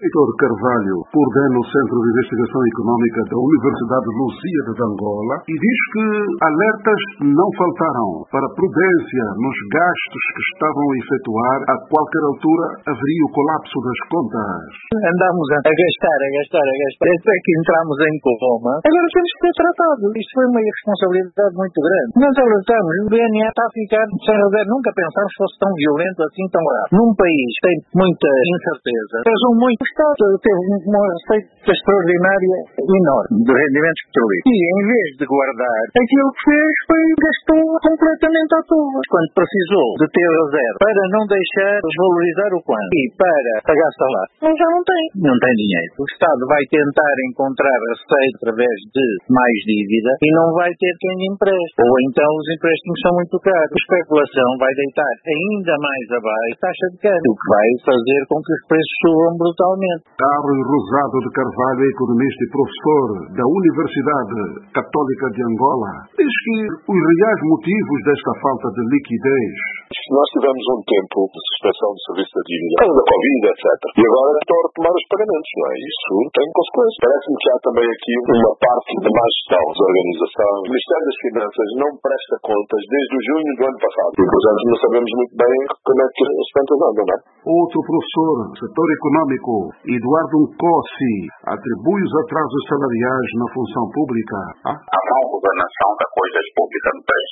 Heitor Carvalho coordena o Centro de Investigação Económica da Universidade Lusíada de Angola e diz que alertas não faltaram para prudência nos gastos que estavam a efetuar. A qualquer altura haveria o colapso das contas. Andamos a gastar. Até que entramos em coma. Agora temos que ser tratados. Isto foi uma irresponsabilidade muito grande. Nós alertamos. O BNA está a ficar sem reserva. Nunca pensámos que fosse tão violento assim, tão rápido. Num país que tem muita incerteza, pesam muito. O Estado teve uma receita extraordinária enorme de rendimentos petrolíferos. E em vez de guardar, aquilo que fez foi gastou completamente à toa. Quando precisou de ter reserva para não deixar desvalorizar o quanto e para pagar salário, mas já não tem. Não tem dinheiro. O Estado vai tentar encontrar receita através de mais dívida e não vai ter quem lhe empreste. Ou então os empréstimos são muito caros. A especulação vai deitar ainda mais abaixo a taxa de câmbio, o que vai fazer com que os preços subam brutalmente. Carlos Rosado de Carvalho é economista e professor da Universidade Católica de Angola. Diz que os reais motivos desta falta de liquidez. Nós tivemos um tempo de suspensão do serviço da dívida, por causa da Covid, etc. E agora estão a retomar os pagamentos, não é? Isso tem consequências. Parece-me que há também aqui uma parte de má gestão da organização. O Ministério das Finanças não presta contas desde junho do ano passado. E, portanto, não sabemos muito bem como é que as contas andam, não é? Outro professor, setor económico, Eduardo Nkossi, atribui os atrasos salariais na função pública. A má governação das coisas públicas no país.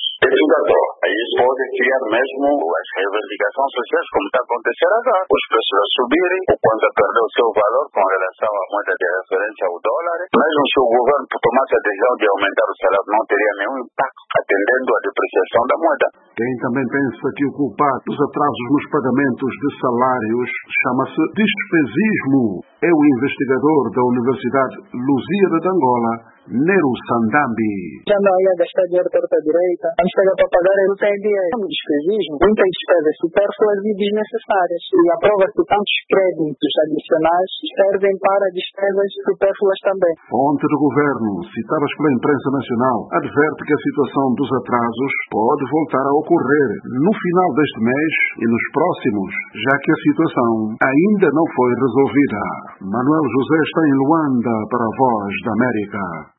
Aí pode criar mesmo as reivindicações sociais, como está acontecendo agora. Os preços a subirem, o quanto perdeu o seu valor com relação à moeda de referência ao dólar. Mesmo se o governo tomasse a decisão de aumentar o salário, não teria nenhum impacto, atendendo à depreciação da moeda. Quem também pensa que o culpado dos atrasos nos pagamentos de salários chama-se despesismo. É o investigador da Universidade Lusíada de Angola, Nero Sandambi. Já não ia gastar dinheiro para a direita. Vamos pegar para pagar, ele tem dinheiro. O despesismo, muitas despesas supérfluas e desnecessárias. E a prova que tantos créditos adicionais servem para despesas supérfluas também. Fonte do governo, citadas pela imprensa nacional, adverte que a situação dos atrasos pode voltar a ocorrer no final deste mês e nos próximos, já que a situação ainda não foi resolvida. Manuel José está em Luanda para a Voz da América.